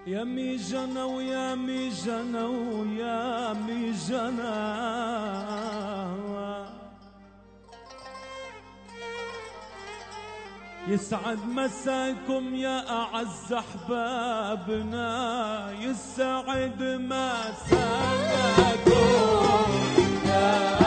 يا مي جنى ويا مي جنى ويا مي جنى، يسعد مساكم يا أعز أحبابنا، يسعد مساكم يا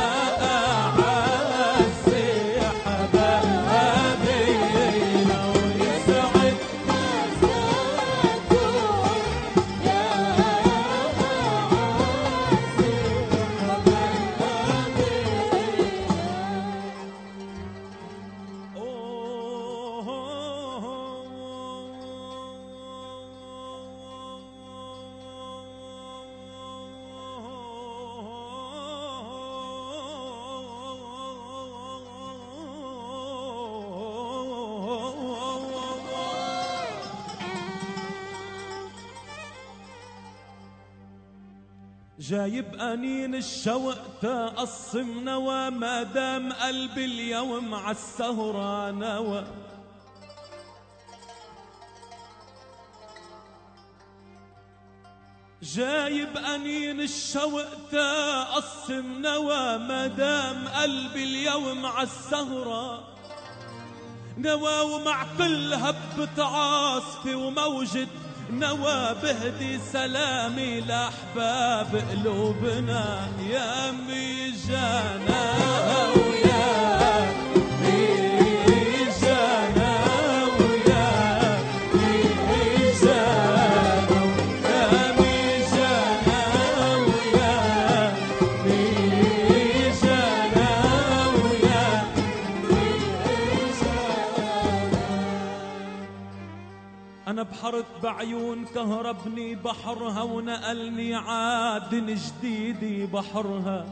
جايب أنين الشوق تقصم نوى، ما دام قلبي اليوم عالسهرة نوى. جايب أنين الشوق تقصم نوى، ما دام قلبي اليوم عالسهرة نوى. ومع كل هبة عاصفة وموجة نوى بهدي سلامي لأحباب قلوبنا، يا مي جنى ويا مي جنى ويا مي جنى، يا مي جنى ويا مي جنى ويا مي جنى. أنا بحرت بعيون كهربني بحرها، ونقلني عادن جديدي بحرها.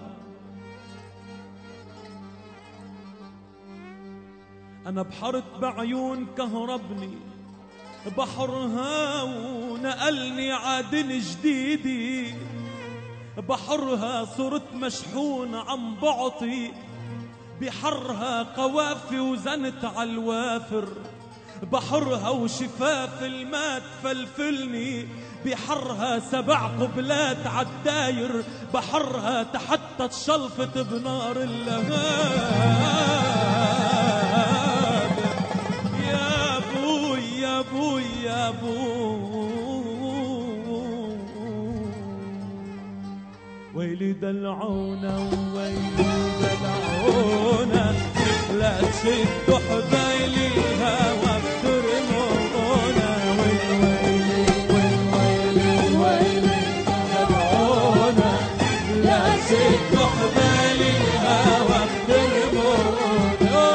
أنا بحرت بعيون كهربني بحرها، ونقلني عادن جديدي بحرها. صرت مشحون عم بعطي بحرها قوافي، وزنت عالوافر بحرها. وشفاف الماء تفلفلني بحرها، 7 قبلات عالداير بحرها. تحتت شلفت بنار اللهاب، يا بوي يا بوي يا بوي، ويلي دلعونا ويلي دلعونا، لا تشدوا حبايلي الهوى بترمونا. ويلي ويلي ويلي دلعونا، لا تشدوا حبايلي الهوى بترمونا.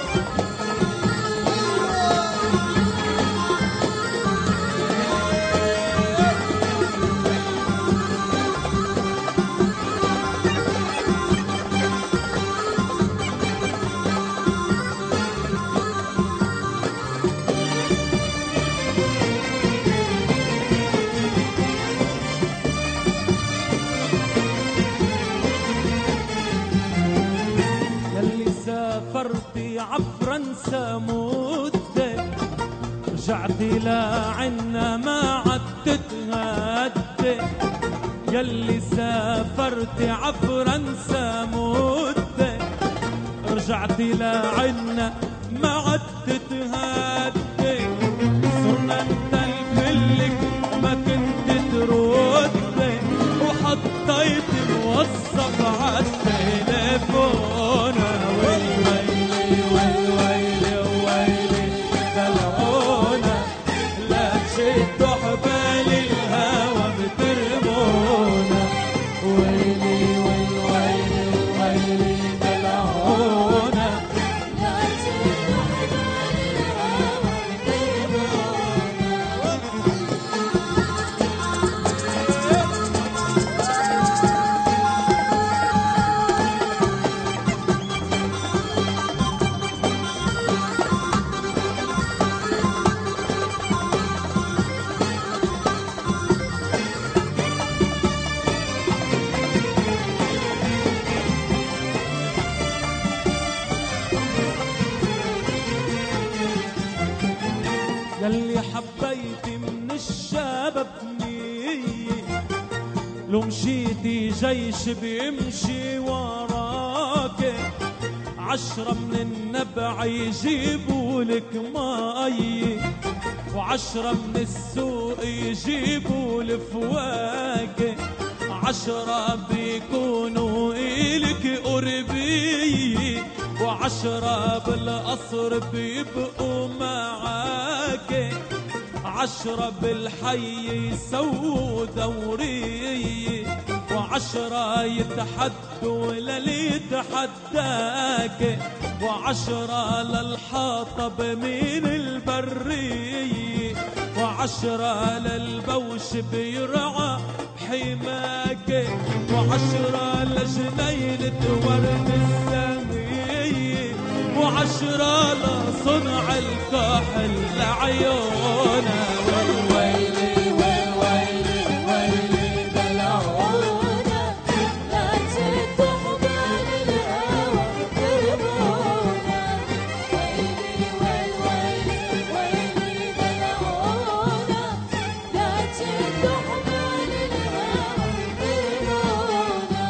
سافرتي عفرنسا مدة، رجعتي لعنا ما عدت تهدى. يلي سافرتي عفرنسا مدة، رجعتي لعنا ما عدت تهدى. صرنا نتلفلك ما كنت تردي، وحطيت موصف عالتليفون. ومشيتي جيش بيمشي وراك، 10 من النبع يجيبولك مي، و10 من السوق يجيبوا الفواكه، 10 بيكونوا إلك قربي، و10 بالقصر بيبقوا معاك، 10 بالحي يسووا دوري، و10 يتحدوا للي يتحداك، و10 للحاطب من البري، و10 للبوش بيرعى بحماك، و10 لجنينة ورد السمي، و10 لصنع الكحل لعيونا. والويلي والويلي ويلي دلعونا، لا تشدوا حبال الهوى ترمونا. ويلي والويلي ويلي دلعونا، لا تشدوا حبال الهوى ترمونا.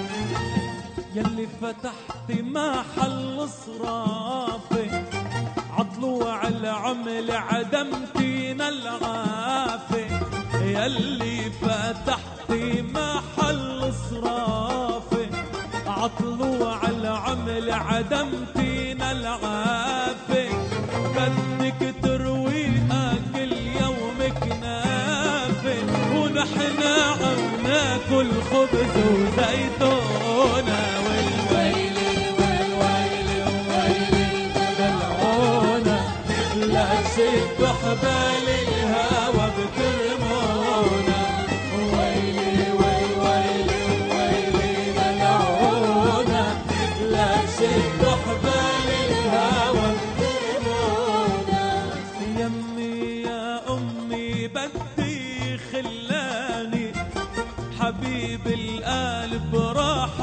يلي فتحتي محل صرافي، عطلوع العمل عدمتينا العافي، يلي فتحتي محل صرافي، عطلوع العمل عدمتينا العافي، بدك ترويقة كل يوم كنافي، ونحن عم ناكل خبز وزيتونة. ويلي والويلي ويلي دلعونا، لا تشدوا حبال الهوى بترمونا. ويلي والويلي ويلي دلعونا، لا تشدوا حبال الهوى ترمونا. يمي يا أمي بدي خلاني، حبيب القلب راح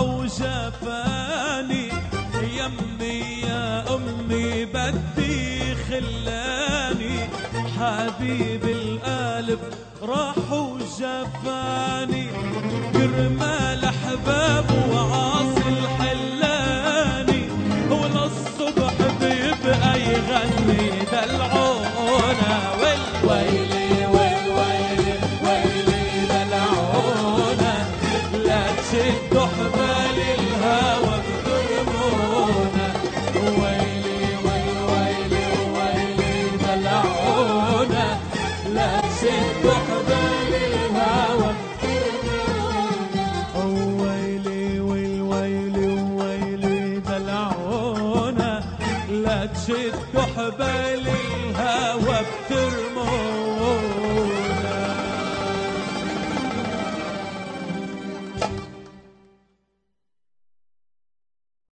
وجفاني، يمي يا أمي بدي خلاني، حبيب القلب راح وجفاني، كرمال أحباب وعاصي الحلاني، وللصبح بيبقى يغني دلعونا. ويلي والويلي ويلي دلعونا، لا تشدوا حبال الهوى بترمونا. ويلي والويلي ويلي دلعونا، لا تشدوا حبال الهوى. ويلي والويلي ويلي دلعونا، لا تشدوا حبال الهوى بترمونا.